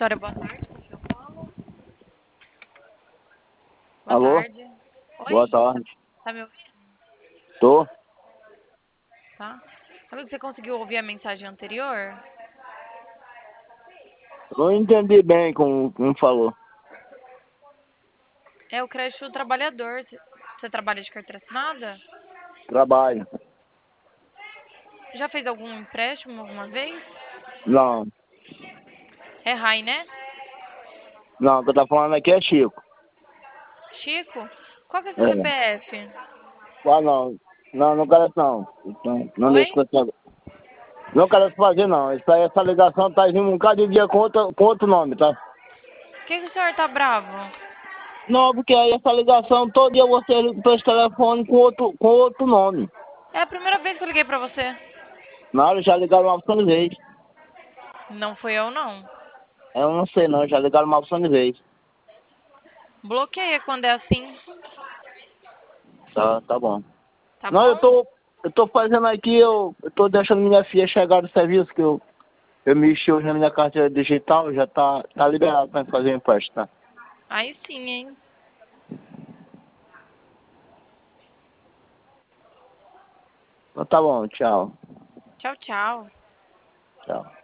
Vitória, boa tarde. Com quem eu falo? Boa Alô? tarde. Boa Oi, tarde. tá me ouvindo? Tô? Tá. Amigo, você conseguiu ouvir a mensagem anterior? Não entendi bem como falou. É o crédito do trabalhador. Você trabalha de carteira assinada? Trabalho. Já fez algum empréstimo alguma vez? Não. É RAI, né? Não, o que eu tô falando aqui é Chico. Chico? Qual que é seu É. CPF? Ah, não. Não, não quero não. Então, não deixa Oi? que eu te... Não quero fazer não. Isso aí, essa ligação tá indo um bocado de dia com outro nome, tá? Por que o senhor tá bravo? Não, porque aí essa ligação todo dia você liga pra esse telefone com outro nome. É a primeira vez que eu liguei pra você. Não, já ligaram uma opção de vez. Não fui eu, não. Eu não sei não, já ligaram uma opção de vez. Bloqueia quando é assim. Tá bom. Tá Não, bom? eu tô fazendo aqui, eu tô deixando minha filha chegar do serviço, que eu mexi hoje na minha carteira digital, já tá liberado para fazer o empréstimo, tá? Aí sim, hein? Então tá bom, tchau. Tchau, tchau. Tchau.